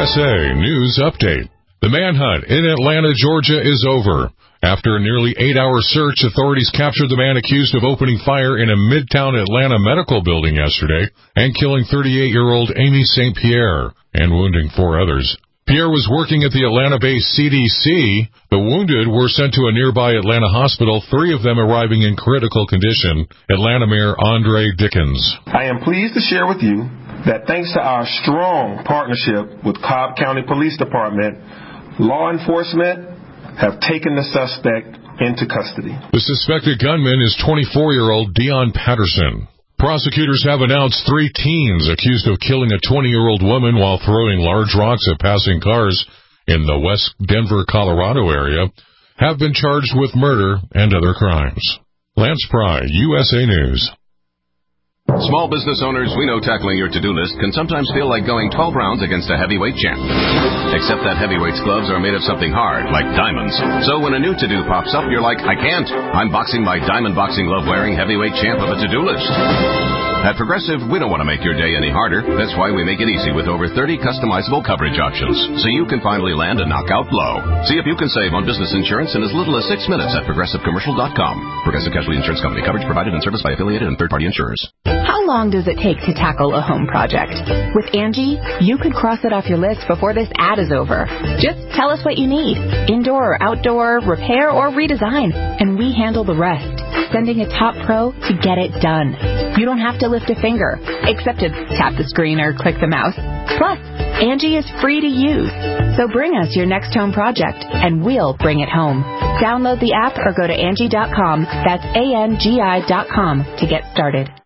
USA News Update. The manhunt in Atlanta, Georgia is over. After a nearly 8-hour search, authorities captured the man accused of opening fire in a Midtown Atlanta medical building yesterday and killing 38-year-old Amy St. Pierre and wounding 4 others. Pierre was working at the Atlanta-based CDC. The wounded were sent to a nearby Atlanta hospital, 3 of them arriving in critical condition. Atlanta Mayor Andre Dickens. I am pleased to share with you that thanks to our strong partnership with Cobb County Police Department, law enforcement have taken the suspect into custody. The suspected gunman is 24-year-old Dion Patterson. Prosecutors have announced 3 teens accused of killing a 20-year-old woman while throwing large rocks at passing cars in the West Denver, Colorado area have been charged with murder and other crimes. Lance Pry, USA News. Small business owners, we know tackling your to-do list can sometimes feel like going 12 rounds against a heavyweight champ. Except that heavyweight's gloves are made of something hard, like diamonds. So when a new to-do pops up, you're like, I can't. I'm boxing my diamond boxing glove-wearing heavyweight champ of a to-do list. At Progressive, we don't want to make your day any harder. That's why we make it easy with over 30 customizable coverage options, so you can finally land a knockout blow. See if you can save on business insurance in as little as 6 minutes at ProgressiveCommercial.com. Progressive Casualty Insurance Company. Coverage provided and serviced by affiliated and third-party insurers. How long does it take to tackle a home project? With Angie, you could cross it off your list before this ad is over. Just tell us what you need. Indoor or outdoor, repair or redesign. And we handle the rest, sending a top pro to get it done. You don't have to lift a finger, except to tap the screen or click the mouse. Plus, Angie is free to use. So bring us your next home project, and we'll bring it home. Download the app or go to Angie.com. That's ANGI.com to get started.